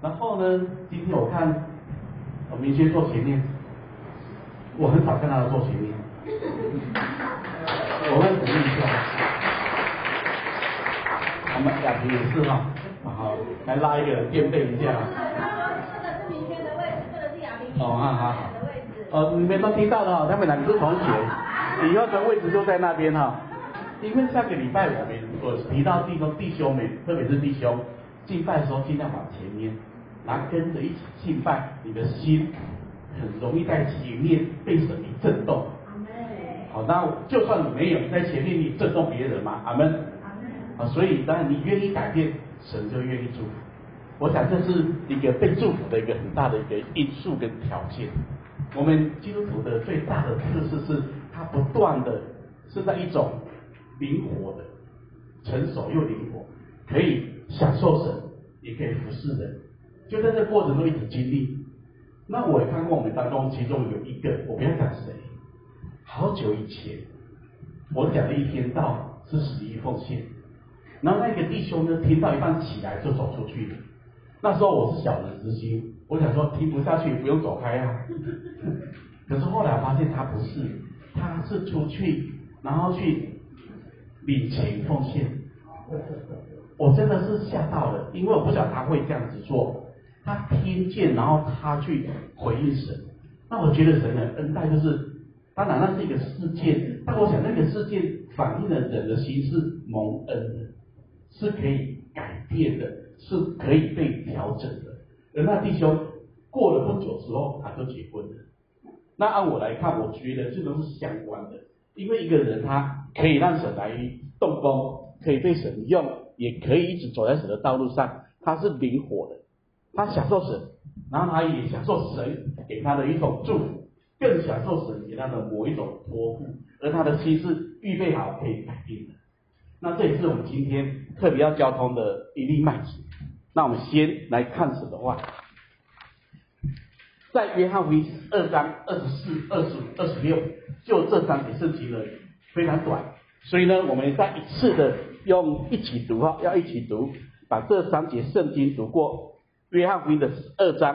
然后呢，今天我看明轩做前面，我很少看到他做前面，我会鼓励一下。我们雅萍也是哈，好，来拉一个人垫背一下。 这个是明轩的位置，这个是雅萍好好的位置。 你们都听到了哈，他们两个是同学，以后的位置就在那边哈。因为下个礼拜我提到弟兄们，特别是弟兄敬拜的时候，尽量往前面，然后跟着一起敬拜，你的心很容易在前面被神给震动。好，那就算你没有你在前面，你震动别人嘛，阿门。啊，所以当然你愿意改变，神就愿意祝福。我想这是一个被祝福的一个很大的一个因素跟条件。我们基督徒的最大的特色是，它不断的是在一种灵活的、成熟又灵活，可以享受神，也可以服侍人，就在这过程中一直经历。那我也看过我们当中，其中有一个，我不要讲谁，好久以前，我讲的一天道是11奉献，然后那个弟兄呢，听到一半起来就走出去了。那时候我是小人之心，我想说听不下去，不用走开啊。可是后来我发现他不是，他是出去，然后去领情奉献。我真的是吓到了，因为我不晓得他会这样子做。他听见，然后他去回应神。那我觉得神的恩待就是，当然那是一个事件，但我想那个事件反映了人的心是蒙恩的，是可以改变的，是可以被调整的。而那弟兄过了不久之后，他就结婚了。那按我来看，我觉得这都是相关的，因为一个人他可以让神来动工，可以被神用，也可以一直走在神的道路上，他是灵活的，他享受神，然后他也享受神给他的一种祝福，更享受神给他的某一种托付，而他的心是预备好可以改变的。那这也是我们今天特别要交通的一粒麦子。那我们先来看神的话，在约翰福音2章24、25、26，就这3节圣经而已，非常短，所以呢，我们再一次的用一起读哈，要一起读，把这3节圣经读过。约翰福音的2章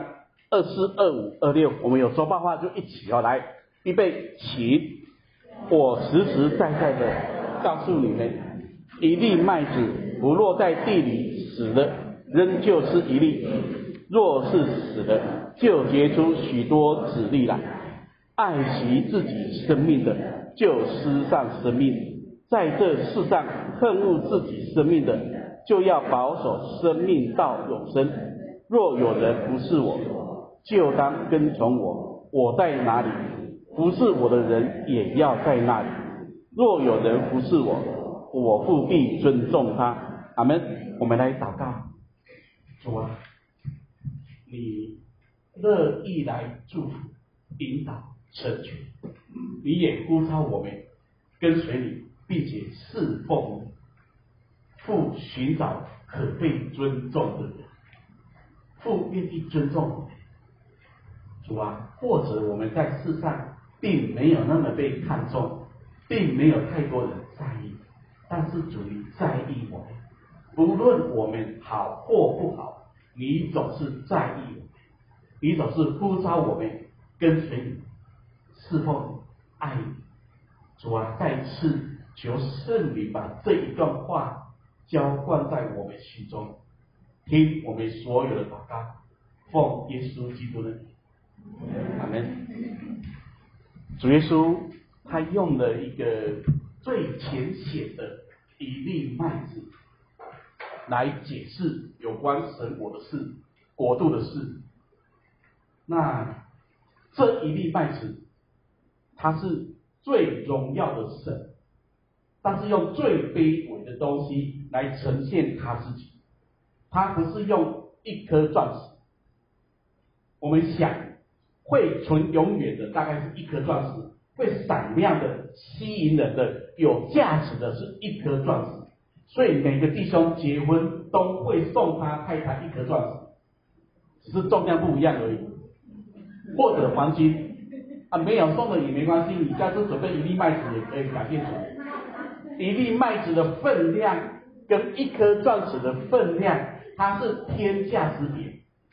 24、25、26，我们有说话话就一起来，预备起。我实实在在的告诉你们，一粒麦子不落在地里死了，仍旧是一粒；若是死了，就结出许多子粒来。爱惜自己生命的，就失丧生命；在这世上恨恶自己生命的，就要保守生命到永生。若有人服侍我，就当跟从我，我在哪里，服侍我的人也要在那里。若有人服侍我，我父必尊重他。阿们。我们来祷告。主啊，你乐意来祝福、引导、成全，你也呼召我们跟随你，并且侍奉你，父寻找可被尊重的人，父愿意尊重我们。主啊，或者我们在世上并没有那么被看重，并没有太多人在意，但是主你在意我们，无论我们好或不好，你总是在意我们，你总是呼召我们跟随你，侍奉你，爱你。主啊，再次求圣灵把这一段话浇灌在我们心中，听我们所有的祷告，奉耶稣基督的名，阿们。主耶稣他用了一个最浅显的一粒麦子来解释有关神国的事、国度的事。那这一粒麦子，它是最荣耀的神，但是用最卑微的东西来呈现他自己。他不是用一颗钻石，我们想会存永远的大概是一颗钻石，会闪亮的、吸引人的、有价值的是一颗钻石。所以每个弟兄结婚都会送他太太一颗钻石，只是重量不一样而已。或者黄金啊，没有送的也没关系，你下次准备一粒麦子也可以感谢主。一粒麦子的分量跟一颗钻石的分量，它是天价之别。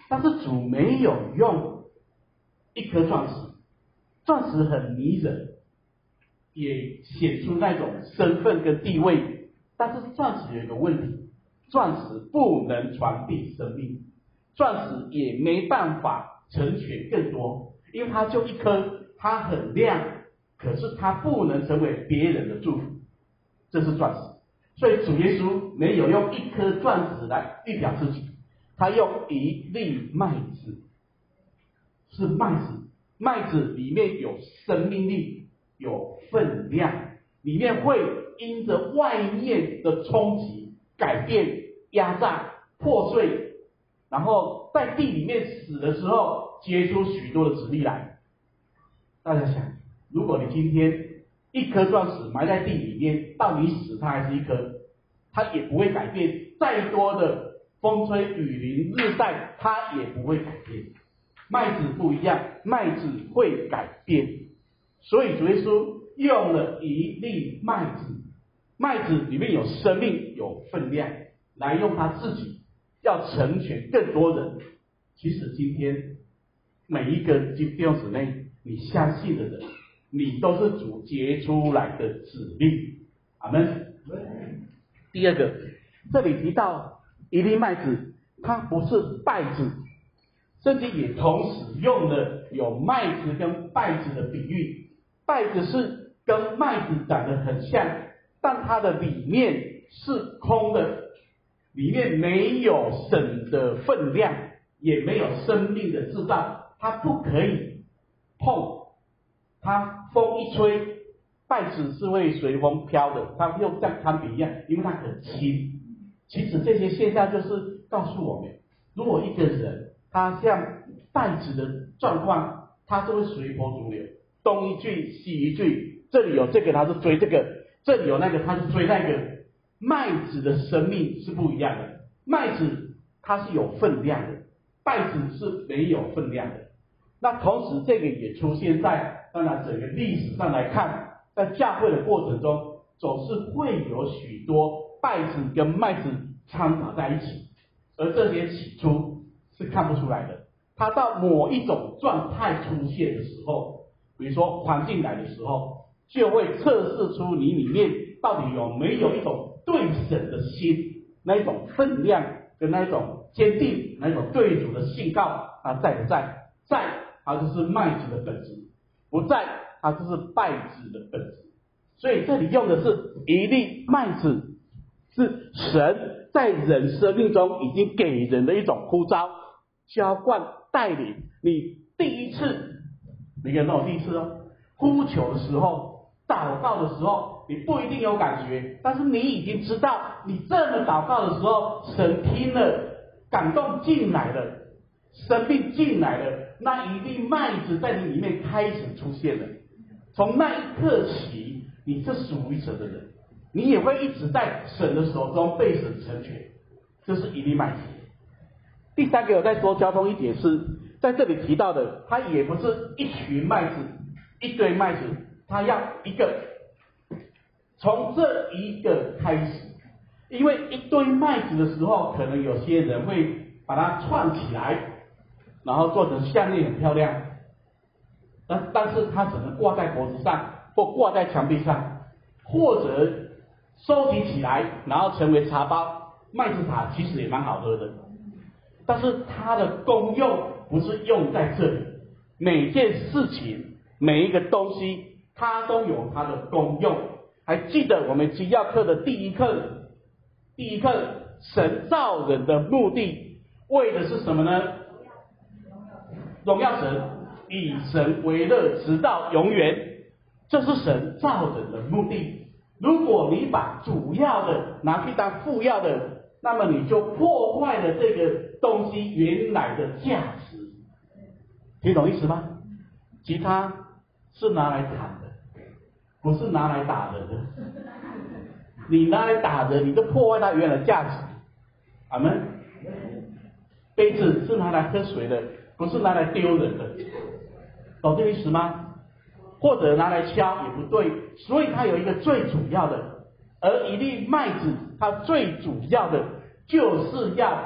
但是主没有用一颗钻石，钻石很迷人，也显出那种身份跟地位，但是钻石有一个问题，钻石不能传递生命，钻石也没办法成全更多，因为它就一颗，它很亮，可是它不能成为别人的祝福，这是钻石。所以主耶稣没有用一颗钻石来预表自己，他用一粒麦子，是麦子，麦子里面有生命力，有分量，里面会因着外面的冲击改变、压榨、破碎，然后在地里面死的时候结出许多的籽粒来。大家想，如果你今天一颗钻石埋在地里面，到你死它还是一颗，它也不会改变，再多的风吹雨淋日晒它也不会改变。麦子不一样，麦子会改变，所以主耶稣用了一粒麦子，麦子里面有生命有分量，来用他自己要成全更多人。其实今天每一个弟兄姊妹，你相信的人，你都是主结出来的子粒。阿们。第二个，这里提到一粒麦子，它不是稗子，圣经也同时用了有麦子跟稗子的比喻。稗子是跟麦子长得很像，但它的里面是空的，里面没有神的分量，也没有生命的制造，它不可以碰，它风一吹，稗子是会随风飘的，它又像堪比一样，因为它很轻。其实这些现象就是告诉我们，如果一个人他像稗子的状况，他就会随波逐流，东一句西一句，这里有这个他是追这个，这里有那个他是追那个。麦子的生命是不一样的，麦子它是有分量的，稗子是没有分量的。那同时这个也出现在当然整个历史上来看，在教会的过程中总是会有许多稗子跟麦子掺杂在一起，而这些起初是看不出来的，它到某一种状态出现的时候，比如说环境来的时候，就会测试出你里面到底有没有一种对神的心，那一种分量跟那一种坚定，那一种对主的信告，它在不在？在，它就是麦子的本质；不在，它就是稗子的本质。所以这里用的是一粒麦子，是神在人生命中已经给人的一种呼召、浇灌、带领。你第一次，每个人都有第一次哦，呼求的时候、祷告的时候，你不一定有感觉，但是你已经知道，你这么祷告的时候，神听了，感动进来了，生命进来了，那一粒麦子在你里面开始出现了。从那一刻起，你是属于神的人，你也会一直在神的手中被神成全，这是一粒麦子。第三个我再多交通一点是，在这里提到的，它也不是一群麦子、一堆麦子，它要一个，从这一个开始。因为一堆麦子的时候，可能有些人会把它串起来，然后做成项链很漂亮，但是它只能挂在脖子上，或挂在墙壁上，或者收集起来，然后成为茶包。麦子茶其实也蛮好喝的，但是它的功用不是用在这里。每件事情、每一个东西，它都有它的功用。还记得我们基要课的第一课，神造人的目的为的是什么呢？荣耀神，以神为乐，直到永远。这是神造人的目的。如果你把主要的拿去当副要的，那么你就破坏了这个东西原来的价值。听懂意思吗？吉他是拿来弹的，不是拿来打人的。你拿来打人，你就破坏它原来的价值。阿们。杯子是拿来喝水的，不是拿来丢人的，懂这个意思吗？或者拿来敲也不对，所以它有一个最主要的，而一粒麦子它最主要的就是要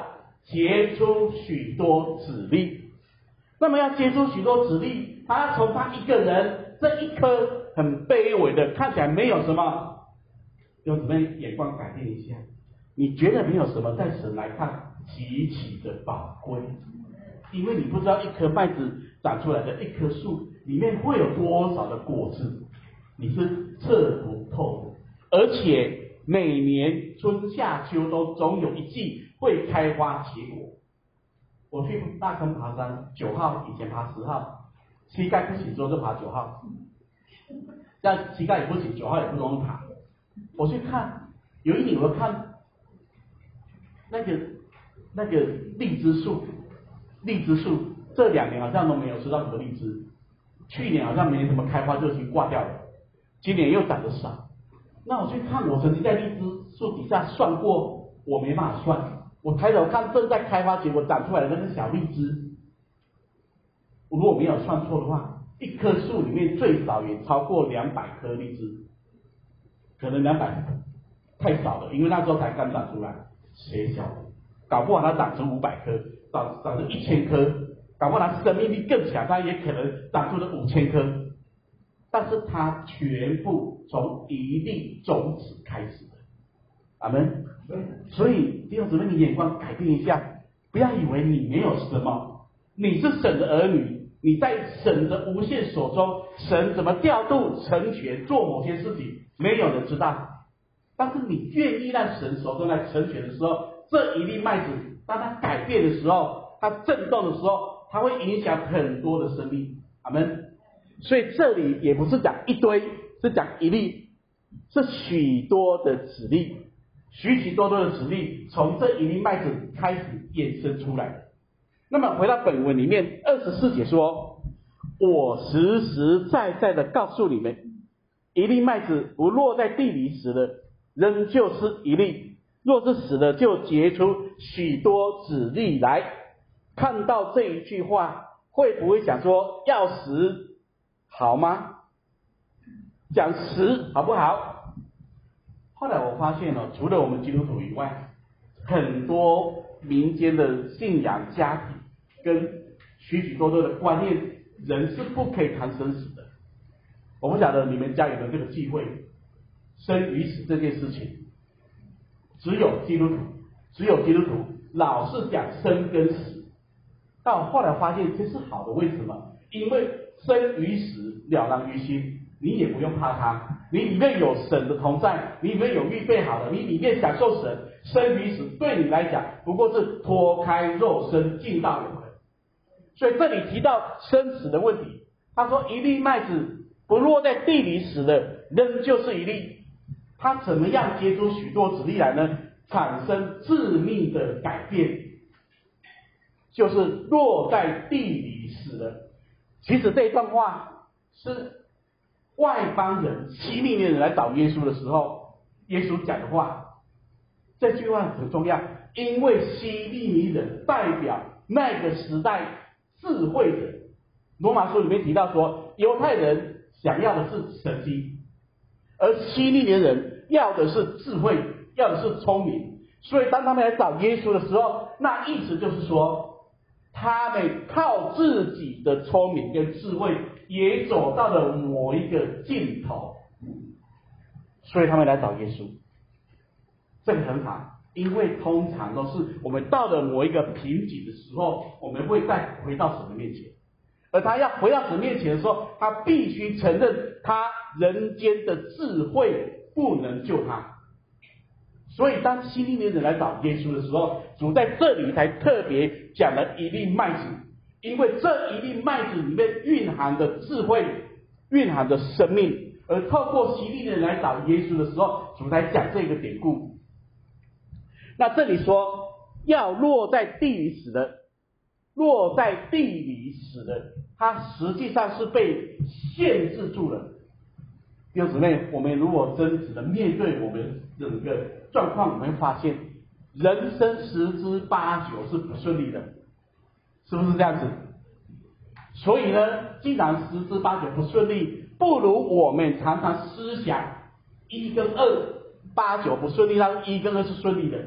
结出许多子粒。那么要结出许多子粒，他要从他一个人这一颗很卑微的，看起来没有什么，用姊妹眼光改变一下，你觉得没有什么，在神来看极其的宝贵，因为你不知道一颗麦子长出来的一棵树里面会有多少的果子，你是测不透的，而且每年春夏秋冬总有一季会开花结果。我去大坑爬山，9号以前爬10号，膝盖不行之后就爬9号，但膝盖也不行，9号也不容易爬。我去看，有一年我看那个荔枝树这2年好像都没有吃到什么荔枝，去年好像没什么开花就已经挂掉了，今年又长得少。那我去看，我曾经在荔枝树底下算过，我没办法算。我抬头看正在开花结果长出来的那个小荔枝，如果没有算错的话，一棵树里面最少也超过200颗荔枝，可能200太少了，因为那时候才刚长出来，谁晓得？搞不好它长成500颗，长成1000颗，搞不好它生命力更强，它也可能长出了5000颗，但是它全部从一粒种子开始的。阿们。所以弟兄姊妹，你眼光改变一下，不要以为你没有什么，你是神的儿女，你在神的无限手中，神怎么调度成全做某些事情，没有人知道。但是你愿意让神手中来成全的时候，这一粒麦子当它改变的时候，它震动的时候，它会影响很多的生命。阿们。所以这里也不是讲一堆，是讲一粒，是许多的子粒。许多的子粒从这一粒麦子开始衍生出来的。那么回到本文里面24节说，我实实在在的告诉你们，一粒麦子不落在地里死了，仍旧是一粒；若是死了，就结出许多子粒来。看到这一句话，会不会想说，要死好吗？讲死好不好？后来我发现除了我们基督徒以外，很多民间的信仰家庭跟许多的观念，人是不可以谈生死的。我不晓得你们家有没有这个忌讳，生与死这件事情，只有基督徒老是讲生跟死。但我后来发现这是好的，为什么？因为生与死了然于心，你也不用怕它，你里面有神的同在，你里面有预备好的，你里面享受神，生与死对你来讲不过是脱开肉身进到永恒。所以这里提到生死的问题，他说一粒麦子不落在地里死了，仍旧是一粒。它怎么样结出许多子粒来呢？产生致命的改变，就是落在地里死了。其实这一段话是外邦人希利尼人来找耶稣的时候，耶稣讲的话。这句话很重要，因为希利尼人代表那个时代智慧的。罗马书里面提到说，犹太人想要的是神迹，而希利尼人要的是智慧，要的是聪明。所以当他们来找耶稣的时候，那意思就是说，他们靠自己的聪明跟智慧也走到了某一个尽头，所以他们来找耶稣。这个很好，因为通常都是我们到了某一个瓶颈的时候，我们会再回到神的面前，而他要回到神面前的时候，他必须承认他人间的智慧不能救他。所以当希利尼人来找耶稣的时候，主在这里才特别讲了一粒麦子，因为这一粒麦子里面蕴含的智慧，蕴含的生命，而透过希利尼人来找耶稣的时候，主才讲这个典故。那这里说要落在地里死的，落在地里死的，它实际上是被限制住了。弟兄姊妹，我们如果真实的面对我们整个状况，我们会发现人生10之8九是不顺利的，是不是这样子？所以呢，既然10之8九不顺利，不如我们常常思想1跟2，8、9不顺利，但是1跟2是顺利的。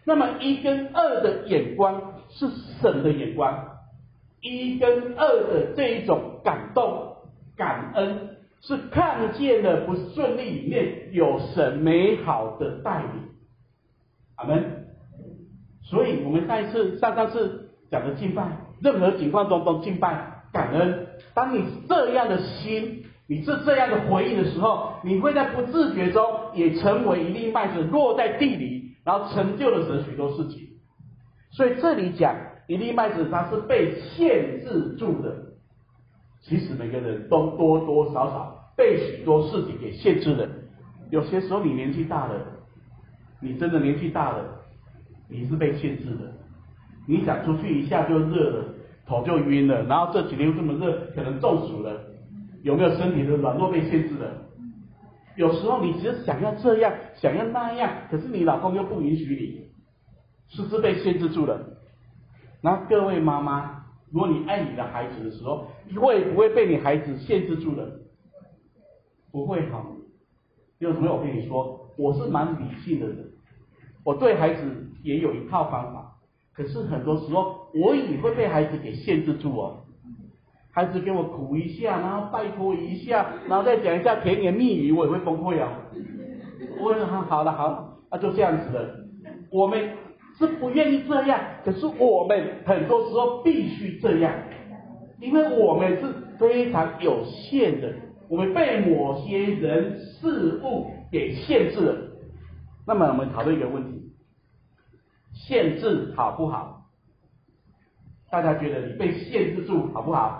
那么1跟2的眼光是神的眼光，1跟2的这一种感动、感恩，是看见了不顺利里面有神美好的带领。阿们。所以我们上次讲的敬拜，任何情况中都敬拜感恩。当你这样的心，你是这样的回应的时候，你会在不自觉中也成为一粒麦子落在地里，然后成就了神许多事情。所以这里讲一粒麦子它是被限制住的，其实每个人都多多少少被许多事情给限制了。有些时候你年纪大了，你真的年纪大了，你是被限制的。你想出去一下就热了，头就晕了，然后这几天又这么热，可能中暑了。有没有身体的软弱被限制了？有时候你只是想要这样，想要那样，可是你老公又不允许你，是不是被限制住了？然后各位妈妈，如果你爱你的孩子的时候，你会不会被你孩子限制住了？不会哈。因为什么？我跟你说，我是蛮理性的人，我对孩子也有一套方法，可是很多时候我也会被孩子给限制住哦。孩子跟我苦一下，然后拜托一下，然后再讲一下甜言蜜语，我也会崩溃啊！我说好了，就这样子了。我们是不愿意这样，可是我们很多时候必须这样，因为我们是非常有限的，我们被某些人事物给限制了。那么我们讨论一个问题：限制好不好？大家觉得你被限制住好不好？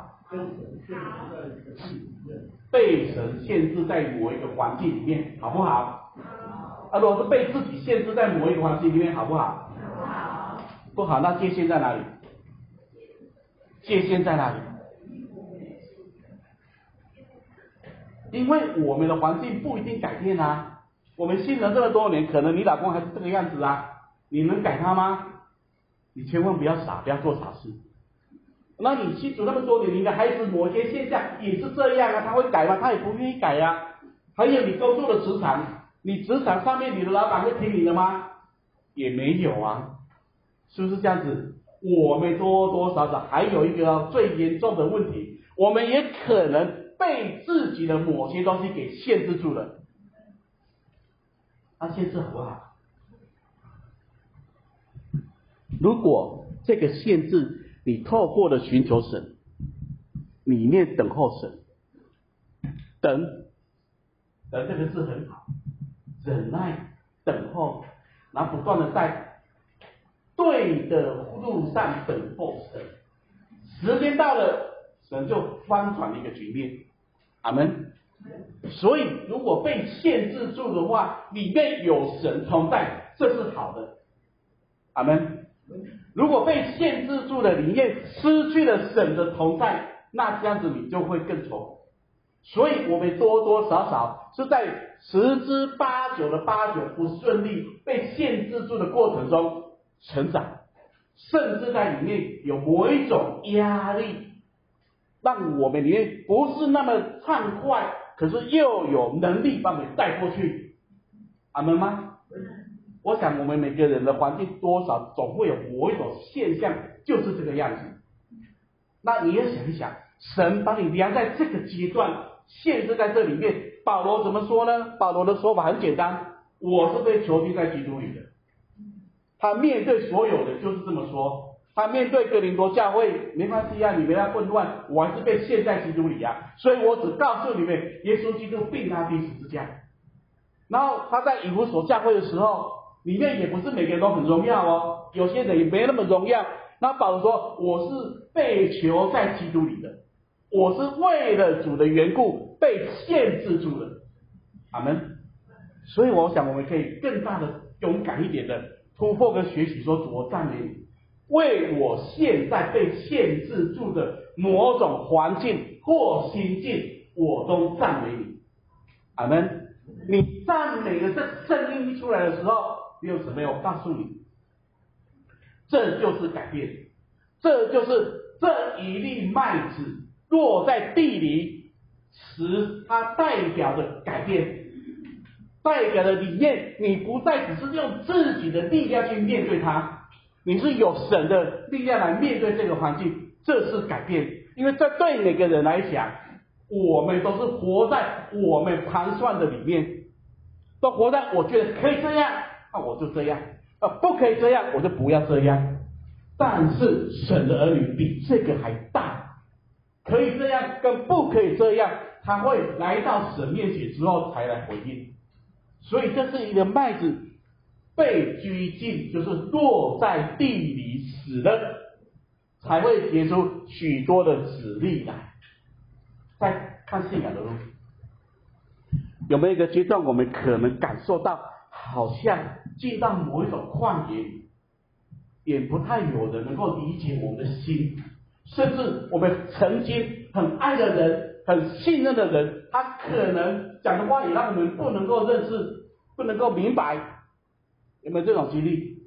被神限制在某一个环境里面，好不好？如果是被自己限制在某一个环境里面，好不好？不好，那界限在哪里？界限在哪里？因为我们的环境不一定改变啊。我们信了这么多年，可能你老公还是这个样子啊，你能改他吗？你千万不要傻，不要做傻事。那你信主那么多年，你的孩子某些现象也是这样啊，他会改吗？他也不愿意改啊。还有你工作的职场，你职场上面你的老板会听你的吗？也没有啊，是不是这样子？我们多多少少还有一个最严重的问题，我们也可能被自己的某些东西给限制住了。限制好不好？如果这个限制你透过了寻求神，里面等候神，等这个字很好，忍耐等候，然后不断的在对的路上等候神，时间到了，神就翻转了一个局面。阿们。所以如果被限制住的话，里面有神同在，这是好的。阿们。如果被限制住了，里面失去了神的同在，那这样子你就会更愁。所以我们多多少少是在10之8九的8九不顺利被限制住的过程中成长，甚至在里面有某一种压力，让我们里面不是那么畅快，可是又有能力把我们带过去。阿们吗？我想我们每个人的环境多少总会有某一种现象，就是这个样子。那你也想一想，神把你量在这个阶段，限制在这里面，保罗怎么说呢？保罗的说法很简单，我是被囚禁在基督里的。他面对所有的就是这么说，他面对哥林多教会，没关系啊，你们要混乱，我还是被陷在基督里啊，所以我只告诉你们，耶稣基督并他钉十字架。然后他在以弗所教会的时候，里面也不是每个人都很荣耀哦，有些人也没那么荣耀。那保罗说，我是被囚在基督里的，我是为了主的缘故被限制住了。阿们。所以我想我们可以更大的勇敢一点的突破跟学习，说主，我赞美你，为我现在被限制住的某种环境或心境，我都赞美你。阿们。你赞美的这声音一出来的时候，你有什么？我告诉你，这就是改变，这就是这一粒麦子落在地里时，它代表的改变， 带给了里面，你不再只是用自己的力量去面对它，你是有神的力量来面对这个环境，这是改变。因为这对每个人来讲，我们都是活在我们盘算的里面，都活在我觉得可以这样，那我就这样，不可以这样，我就不要这样。但是神的儿女比这个还大，可以这样跟不可以这样，他会来到神面前之后才来回应。所以这是一个麦子被拘禁，就是落在地里死了，才会结出许多的子粒来。再看信仰的路，有没有一个阶段我们可能感受到好像进到某一种旷野里，也不太有人能够理解我们的心，甚至我们曾经很爱的人，很信任的人，他可能讲的话也让我们不能够认识，不能够明白。有没有这种经历？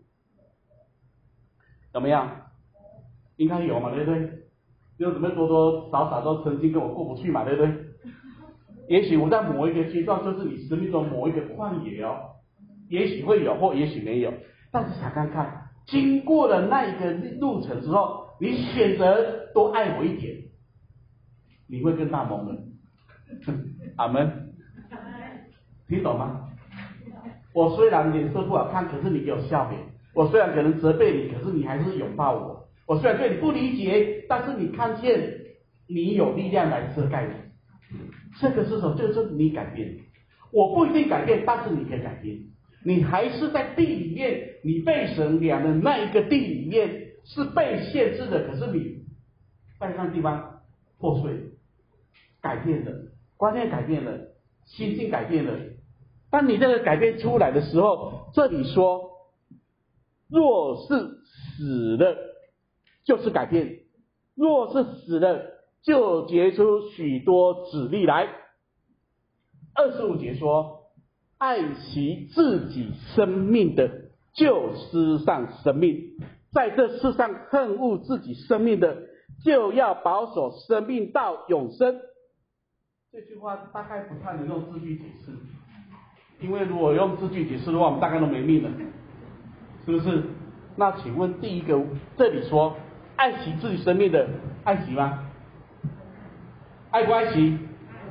有没有？应该有嘛，对不对？有怎么多多少少都曾经跟我过不去嘛，对不对？也许我在某一个阶段，就是你生命中某一个旷野哦，也许会有，或也许没有。但是想看看，经过了那一个路程之后，你选择多爱我一点，你会更大蒙恩。阿门。听懂吗？我虽然脸色不好看，可是你给我笑脸；我虽然可能责备你，可是你还是拥抱我。我虽然对你不理解，但是你看见你有力量来遮盖我。这个是什么？这个是你改变。我不一定改变，但是你可以改变。你还是在地里面，你被神量的那一个地里面是被限制的，可是你在那地方破碎，改变了，观念改变了，心境改变了。当你这个改变出来的时候，这里说，若是死了，就是改变；若是死了，就结出许多子粒来。25节说，爱惜自己生命的，就失丧生命；在这世上恨恶自己生命的，就要保守生命到永生。这句话大概不太能用字句解释，因为如果用字句解释的话，我们大概都没命了，是不是？那请问第一个，这里说爱惜自己生命的，爱惜吗？爱不爱惜？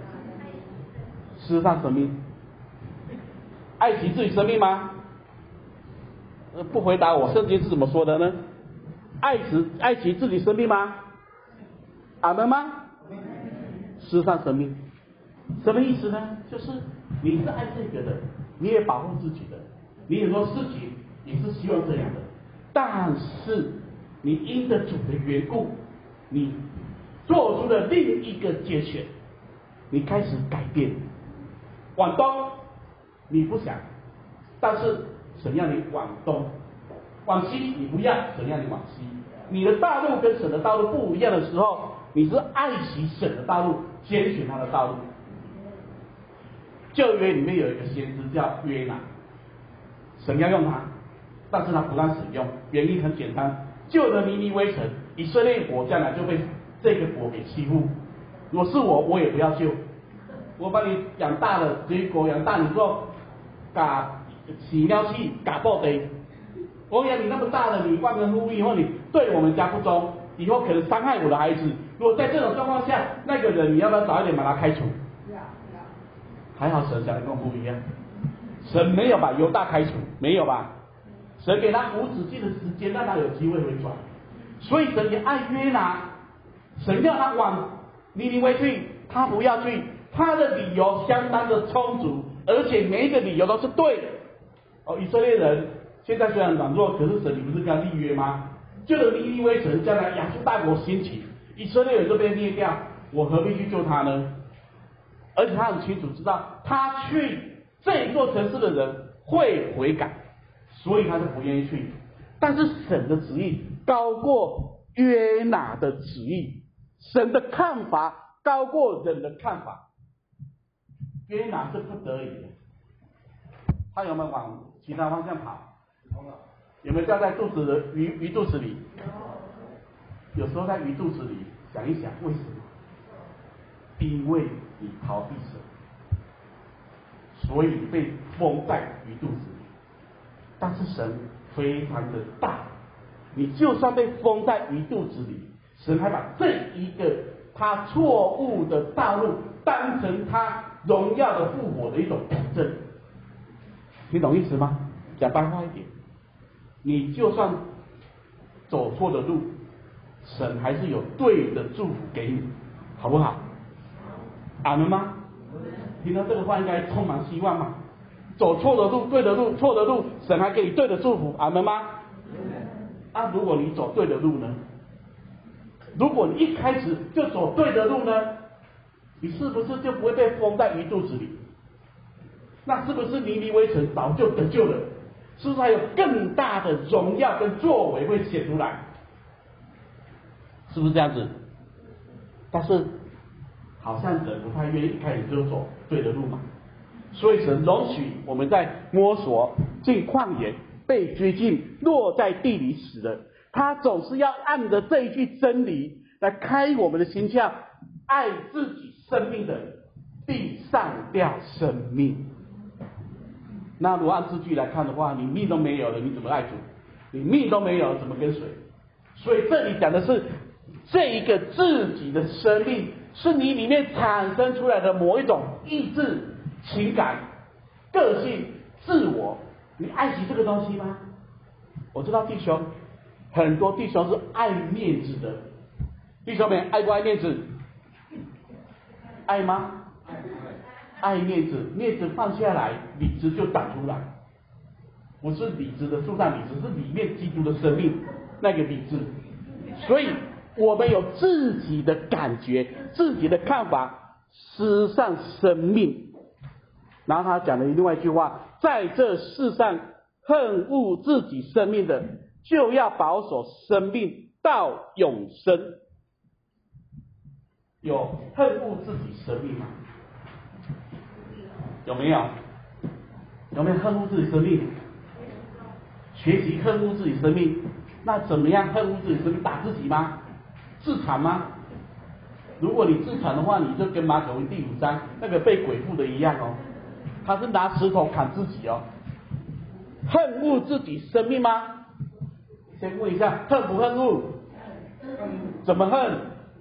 失丧生命。爱惜自己生命吗？不回答我，圣经是怎么说的呢？爱惜自己生命吗？阿门吗？失丧生命，什么意思呢？就是你是爱这个的，你也保护自己的，你很多事情也是希望这样的，但是你因着主的缘故，你做出了另一个拣选，你开始改变。往东你不想，但是神要你往东；往西你不要，神要你往西。你的道路跟神的道路不一样的时候，你是爱惜神的道路，拣选他的道路。旧约里面有一个先知叫约拿，神要用他，但是他不让使用，原因很简单，救了尼尼微城，以色列国将来就被这个国给欺负。如果是我，我也不要救。我把你养大了，这一国养大，你说嘎起尿气嘎爆的，我养你那么大了，你忘恩负义，或你对我们家不忠，以后可能伤害我的孩子。如果在这种状况下，那个人你要不要早一点把他开除？还好神讲的跟我不一样，神没有把犹大开除，没有吧？神给他无止境的时间，让他有机会回转。所以神也爱约拿，神要他往尼尼微去，他不要去。他的理由相当的充足，而且每一个理由都是对的。以色列人现在虽然软弱，可是神你不是跟他立约吗？救了尼尼微城，将来亚述大国兴起，以色列人都被灭掉，我何必去救他呢？而且他很清楚知道，他去这一座城市的人会悔改，所以他就不愿意去。但是神的旨意高过约拿的旨意，神的看法高过人的看法。约拿是不得已的，他有没有往其他方向跑？有没有掉在肚子的鱼肚子里？有时候在鱼肚子里想一想，为什么？因为你逃避神， 所以被封在鱼肚子里。但是神非常的大，你就算被封在鱼肚子里，神还把这一个他错误的道路当成他荣耀的复活的一种凭证。你懂意思吗？讲白话一点，你就算走错的路，神还是有对的祝福给你，好不好？阿们吗？听到这个话应该充满希望嘛？走错的路，对的路，错的路，神还给你对的祝福，阿们吗？啊，如果你走对的路呢？如果你一开始就走对的路呢，你是不是就不会被封在鱼肚子里？那是不是尼尼微城早就得救了？是不是还有更大的荣耀跟作为会显出来？是不是这样子？但是好像人不太愿意一开始就走对的路嘛，所以神容许我们在摸索、进旷野、被拘禁、落在地里死的，他总是要按着这一句真理来开我们的心窍，爱自己生命的必上吊生命。那如果按字句来看的话，你命都没有了，你怎么爱主？你命都没有，怎么跟随？所以这里讲的是这一个自己的生命，是你里面产生出来的某一种意志、情感、个性、自我。你爱惜这个东西吗？我知道弟兄，很多弟兄是爱面子的。弟兄们，爱不爱面子？爱吗？爱面子，面子放下来，理智就长出来。不是理智的树上理智，是里面基督的生命那个理智。所以我们有自己的感觉，自己的看法，失上生命。然后他讲了另外一句话，在这世上恨恶自己生命的，就要保守生命到永生。有恨恶自己生命吗？有没有？有没有恨恶自己生命？学习恨恶自己生命，那怎么样恨恶自己生命？打自己吗？自残吗？如果你自残的话，你就跟马可福音第5章那个被鬼附的一样哦，他是拿石头砍自己哦。恨恶自己生命吗？先问一下，恨不恨恶？怎么恨？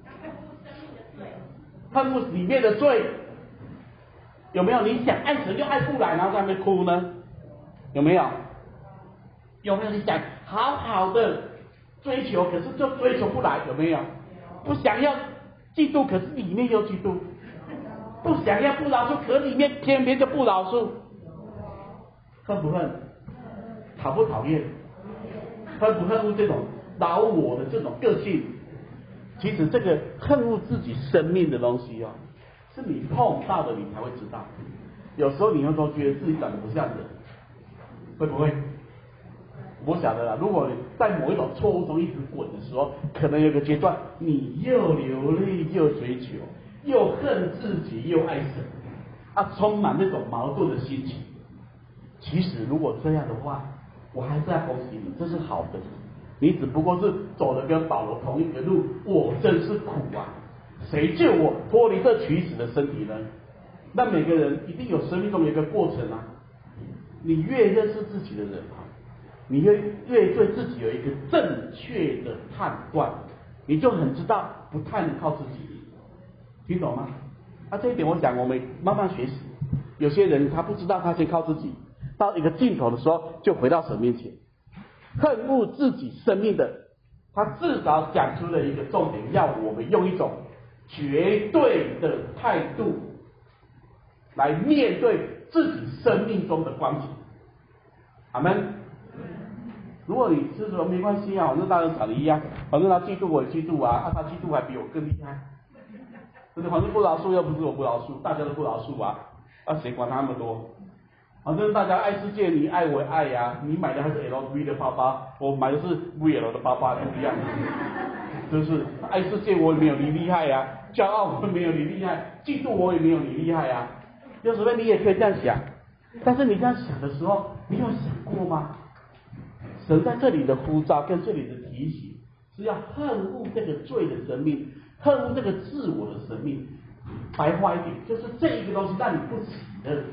恨恶里面的罪。有没有你想爱神又爱不来，然后在那边哭呢？有没有？有没有你想好好的追求，可是就追求不来？有没有？不想要嫉妒，可是里面又嫉妒；不想要不饶恕，可里面偏偏就不饶恕。恨不恨？讨不讨厌？恨不恨恶这种老我的这种个性？其实这个恨恶自己生命的东西哦，是你碰到的，你才会知道。有时候你会说觉得自己长得不像人，会不会？我晓得啦。如果你在某一种错误中一直滚的时候，可能有个阶段，你又流泪又追求，又恨自己又爱神，啊，充满那种矛盾的心情。其实如果这样的话，我还是在恭喜你，这是好的。你只不过是走了跟保罗同一个路，我真是苦啊！谁救我脱离这取死的身体呢？那每个人一定有生命中的一个过程啊。你越认识自己的人啊，你越对自己有一个正确的判断，你就很知道不太能靠自己，听懂吗？啊，这一点我想我们慢慢学习。有些人他不知道他先靠自己，到一个尽头的时候就回到神面前。恨恶自己生命的，他至少讲出了一个重点，要我们用一种绝对的态度来面对自己生命中的光景。阿们。如果你是说没关系啊，反正大人长得一样，反正他嫉妒我也嫉妒啊，他嫉妒还比我更厉害，反正不饶恕又不是我不饶恕，大家都不饶恕啊，谁管他那么多？反正大家爱世界，你爱我也爱呀、你买的还是 LV 的包包，我买的是 VL 的包包，不一样，就是爱世界我也没有你厉害呀、骄傲我也没有你厉害，嫉妒我也没有你厉害呀、有时候你也可以这样想，但是你这样想的时候，你有想过吗？神在这里的呼召跟这里的提醒，是要恨恶这个罪的生命，恨恶这个自我的生命。白话一点，就是这一个东西让你不喜乐，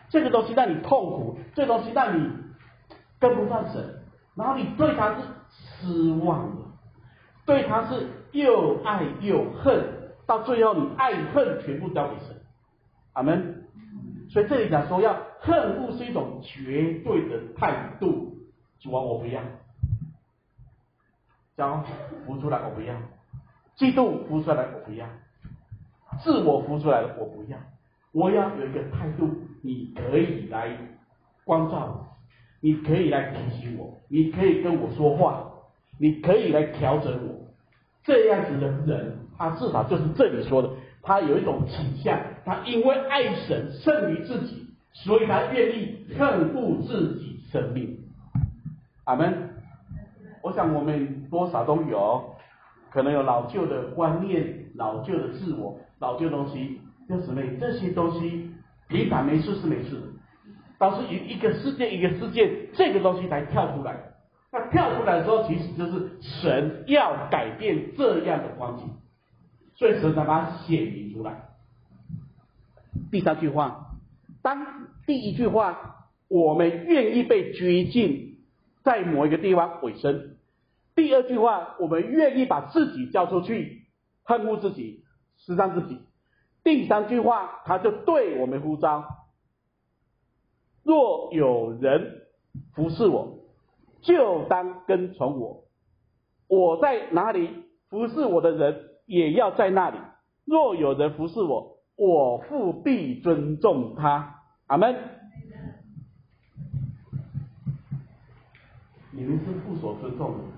这个东西让你痛苦，这个东西让你跟不上神，然后你对他是失望的，对他是又爱又恨，到最后你爱恨全部交给神。阿们。所以这里讲说，要恨恶是一种绝对的态度。主啊，我不要；将浮出来，我不要；嫉妒浮出来，我不要；自我浮出来了，我不要。我要有一个态度，你可以来关照我，你可以来提醒我，你可以跟我说话，你可以来调整我。这样子的人，他至少就是这里说的，他有一种倾向，他因为爱神胜于自己，所以他愿意恨恶自己生命。阿们。我想我们多少都有，可能有老旧的观念、老旧的自我、老旧的东西，弟兄姊妹，这些东西平常没事是没事的，但是一个事件一个事件，这个东西才跳出来。那跳出来的时候，其实就是神要改变这样的光景，所以神才把它显明出来。第三句话，当第一句话，我们愿意被拘禁在某一个地方委身；第二句话，我们愿意把自己交出去，恨恶自己，失丧自己；第三句话，他就对我们呼召：若有人服侍我，就当跟从我。我在哪里，服侍我的人也要在那里。若有人服侍我，我父必尊重他。阿们。你们是父所尊重的人，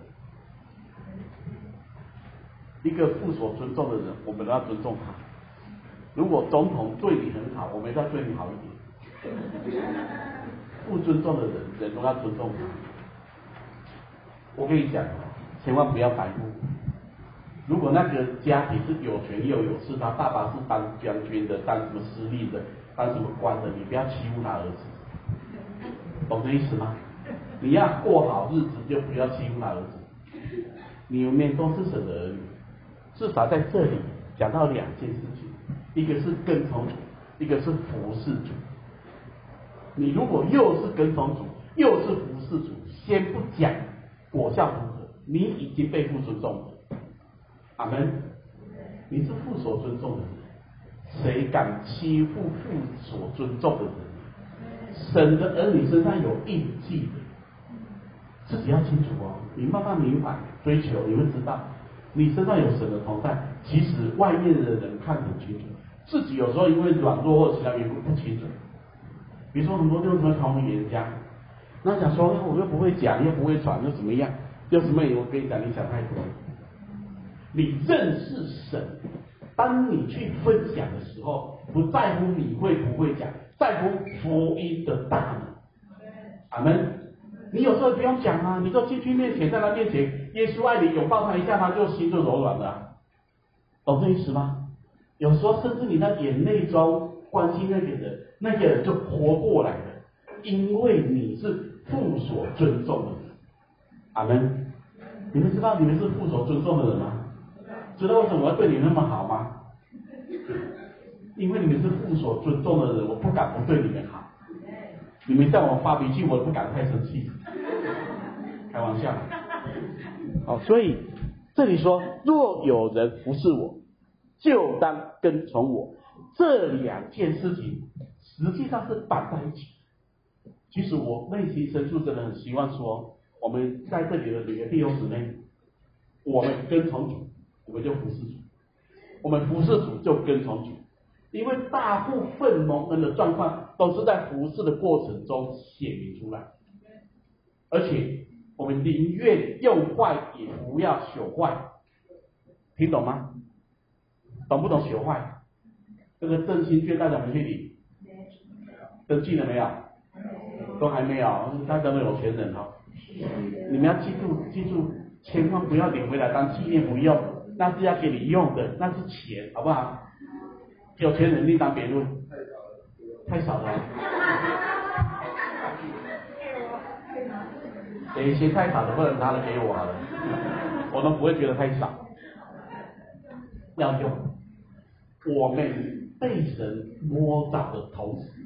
一个父所尊重的人，我们都要尊重他。如果总统对你很好，我们要对你好一点。不尊重的人，人都要尊重他。我跟你讲，千万不要白目。如果那个家庭是有权又有势，他爸爸是当将军的，当什么司令的，当什么官的，你不要欺负他儿子，懂这意思吗？你要过好日子，就不要欺负他儿子。你们都是神的儿女，至少在这里讲到两件事情，一个是跟从主，一个是服侍主。你如果又是跟从主，又是服侍主，先不讲果效如何，你已经被父尊重了。阿们。你是父所尊重的人，谁敢欺负父所尊重的人？神的儿女身上有印记的，自己要清楚哦。你慢慢明白追求，你会知道你身上有神的同在。其实外面的人看很清楚，自己有时候因为软弱或其他缘故不清楚。比如说很多弟兄姊妹传福音人家，那想说我又不会讲，又不会传，又怎么样？又什么？我跟你讲，你想太多。你认识神，当你去分享的时候，不在乎你会不会讲，在乎福音的大能。阿们。你有时候不用讲啊，你就进去面前，在他面前，耶稣爱你，拥抱他一下，他就心就柔软了、啊，懂这意思吗？有时候甚至你在眼泪中关心那个人，那个人就活过来了，因为你是父所尊重的人。阿们。你们知道你们是父所尊重的人吗？知道为什么我要对你那么好吗？因为你们是父所尊重的人，我不敢不对你们好。你们向我发脾气，我也不敢太生气。开玩笑。好，所以这里说，若有人服侍我，就当跟从我。这两件事情实际上是绑在一起。其实我内心深处真的很希望说，我们在这里的每个弟兄姊妹，我们跟从主，我们就服侍主；我们服侍主就跟从主。因为大部分蒙恩的状况都是在服侍的过程中显明出来，而且我们宁愿用坏，也不要朽坏，听懂吗？懂不懂朽坏？这个振兴券大家没去领，登记了没有？都还没有，大家都有钱人哦。你们要记住，千万不要领回来当纪念不用，那是要给你用的，那是钱，好不好？有钱人另当别论，太少了。给一些太少的，不能拿来给我好了，我都不会觉得太少。要用，我们被神摸着的同时，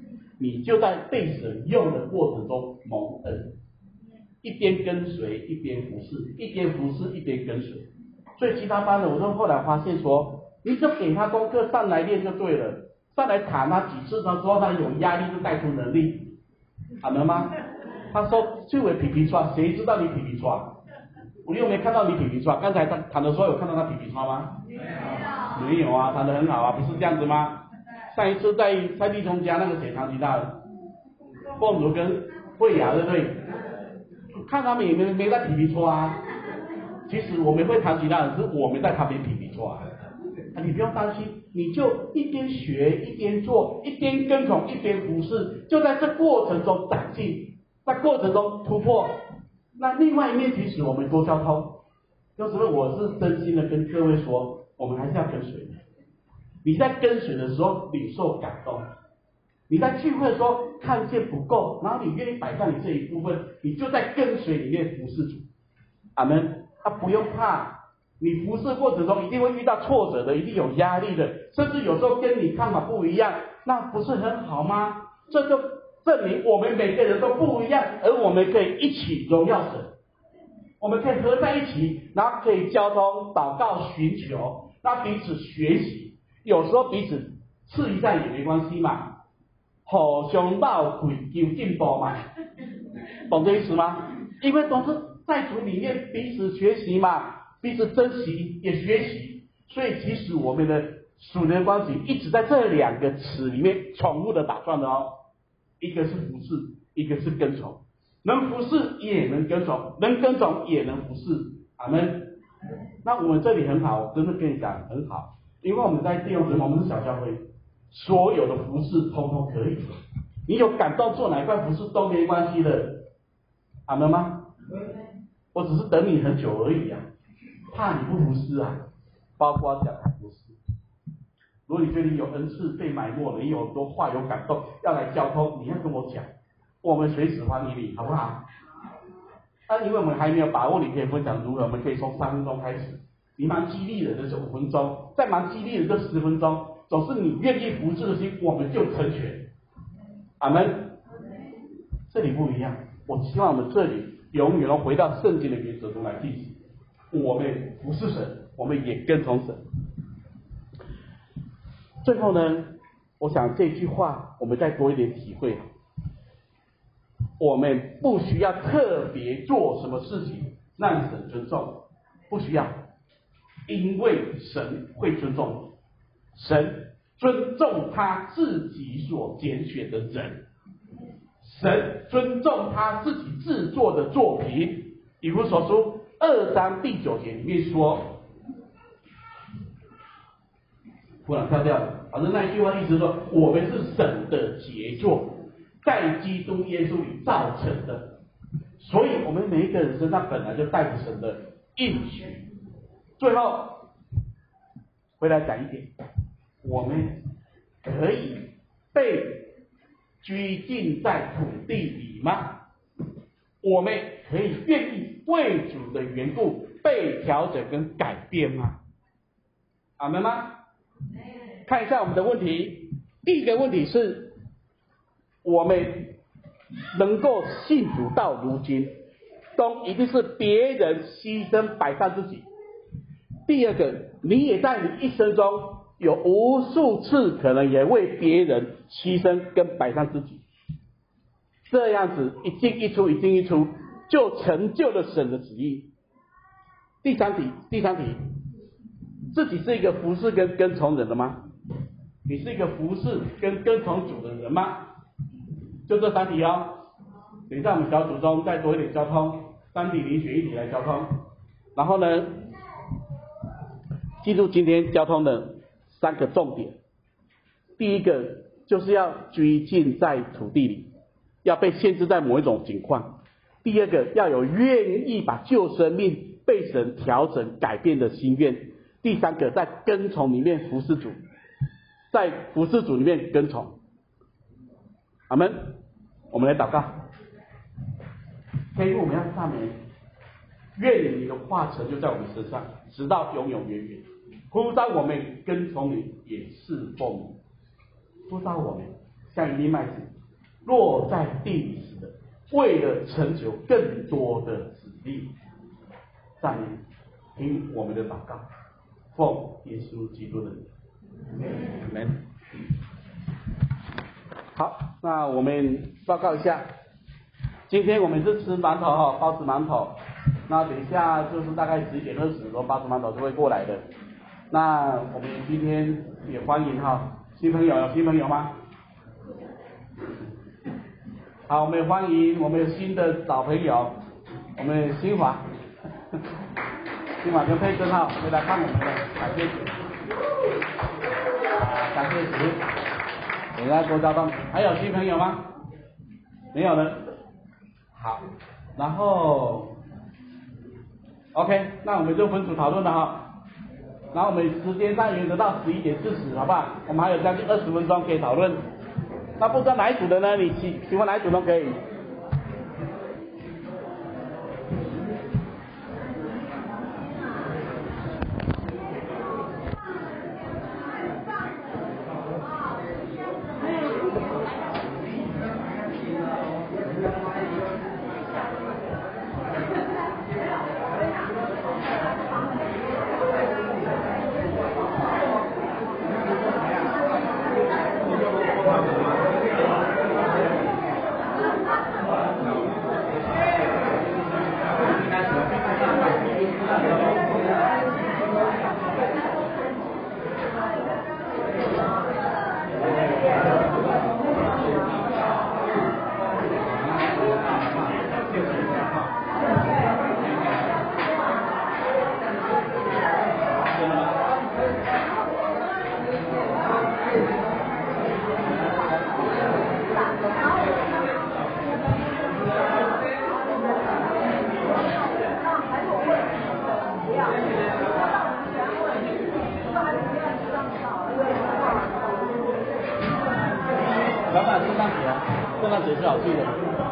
你就在被神用的过程中蒙恩，一边跟随一边服侍，一边服侍一边跟随。所以其他班的我都后来发现说，你就给他功课上来练就对了，上来卡他几次之后，他有压力就带出能力，好了吗？他说最为皮皮抓，谁知道你皮皮抓？我又没看到你皮皮抓，刚才他谈的时候有看到他皮皮抓吗？没有啊，谈得很好啊，不是这样子吗？上一次在蔡立聪家那个谁弹吉他的，凤竹跟慧雅对不对？看他们也没在皮皮抓啊。其实我们会弹吉他的是我们在旁边皮皮抓啊，你不用担心，你就一边学一边做，一边跟从一边服侍，就在这过程中长进，在过程中突破。那另外一面，其实我们多交通，有时候我是真心的跟各位说，我们还是要跟随的。你在跟随的时候领受感动，你在聚会的时候看见不够，然后你愿意摆上你这一部分，你就在跟随里面服侍主。阿们。不用怕，你服侍过程中一定会遇到挫折的，一定有压力的，甚至有时候跟你看法不一样，那不是很好吗？这就证明我们每个人都不一样，而我们可以一起荣耀神，我们可以合在一起，然后可以交通、祷告、寻求，那彼此学习，有时候彼此刺一下也没关系嘛，互相闹开求进步嘛，懂这意思吗？因为都是在主里面彼此学习嘛，彼此珍惜也学习，所以其实我们的属灵关系一直在这两个词里面重复的打转的哦，一个是服侍，一个是跟从，能服侍也能跟从，能跟从也能服侍，阿们。那我们这里很好，我真的跟你讲很好，因为我们在弟兄姊妹，我们是小教会，所有的服侍通通可以，你有感动做哪一块服侍都没关系的，阿们吗？我只是等你很久而已啊，怕你不服侍啊，包括讲台服侍。如果你觉得你有恩赐被埋没了，你有很多话有感动要来交通，你要跟我讲，我们随时欢迎你，好不好？因为我们还没有把握，你可以分享如何，我们可以从3分钟开始，你蛮激励的这是5分钟，再蛮激励的这10分钟，总是你愿意服侍的心，我们就成全。阿们。这里不一样，我希望我们这里永远都回到圣经的原则中来进行。我们服侍神，我们也跟从神。最后呢，我想这句话我们再多一点体会。我们不需要特别做什么事情让神尊重，不需要，因为神会尊重你，神尊重他自己所拣选的人，神尊重他自己制作的作品。以弗所书2章第9节里面说，忽然跳掉了，反正那一句话意思说，我们是神的杰作，在基督耶稣里造成的，所以我们每一个人身上本来就带着神的应许。最后回来讲一点，我们可以被拘禁在土地里吗？我们可以愿意为主的缘故被调整跟改变吗？阿们吗？看一下我们的问题。第一个问题是，我们能够信主到如今，都一定是别人牺牲摆上自己。第二个，你也在你一生中有无数次可能也为别人牺牲跟摆上自己，这样子一进一出，一进一出，就成就了神的旨意。第三题，自己是一个服侍跟跟从人的吗？你是一个服侍跟跟从主的人吗？就这3题哦。等一下我们小组中再多一点交通，3题你选1题来交通。然后呢，记住今天交通的3个重点。第一个就是要拘禁在土地里，要被限制在某一种情况。第二个要有愿意把旧生命被神调整改变的心愿。第三个在跟从里面服侍主，在服侍主里面跟从。阿们。我们来祷告。天父，我们要赞美，愿你的话成就在我们身上，直到永永远远。呼召我们跟从你，也侍奉你。呼召我们像一粒麦子， 落在地里时的，为了成就更多的子粒。上面听我们的祷告，奉耶稣基督的名，阿门。好，那我们报告一下，今天我们是吃馒头哈，包子馒头。那等一下就是大概11点20多，包子馒头就会过来的。那我们今天也欢迎哈新朋友，有新朋友吗？好，我们欢迎我们有新的老朋友，我们新华，新华跟佩珍哈回来看我们的，感谢主，感谢主。等一下多交通，还有新朋友吗？没有了。好，然后 OK， 那我们就分组讨论了哈。然后我们时间上原则到11点40，好不好？我们还有将近20分钟可以讨论。那不知道哪一组的呢？你喜欢哪一组都可以。老板，圣诞节啊，圣诞节是好去的。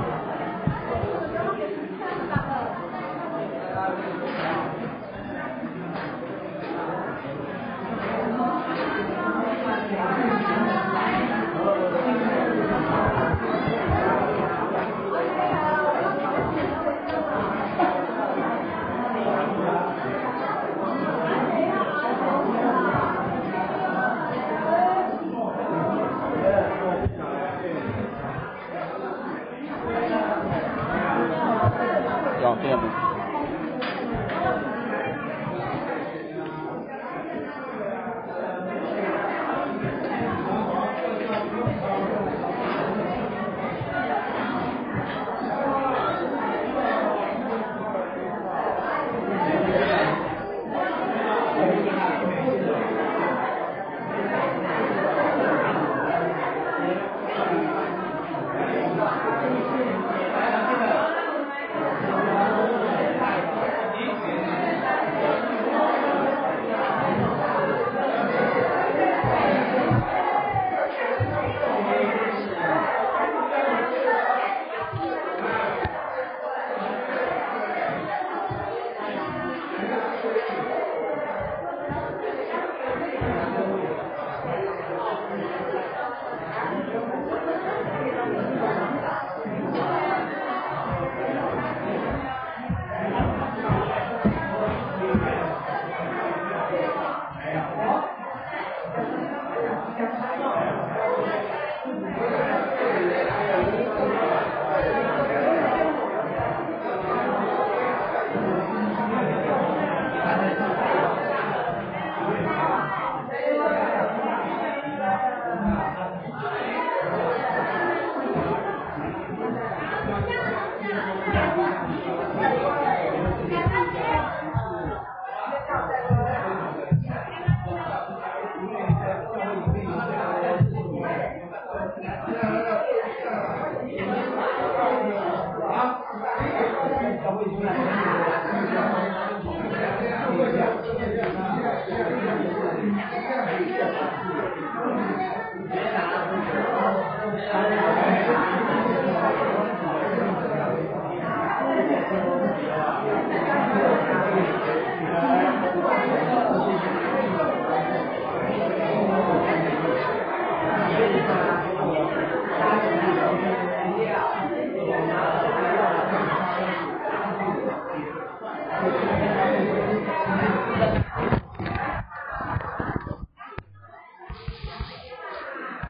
有，这样子。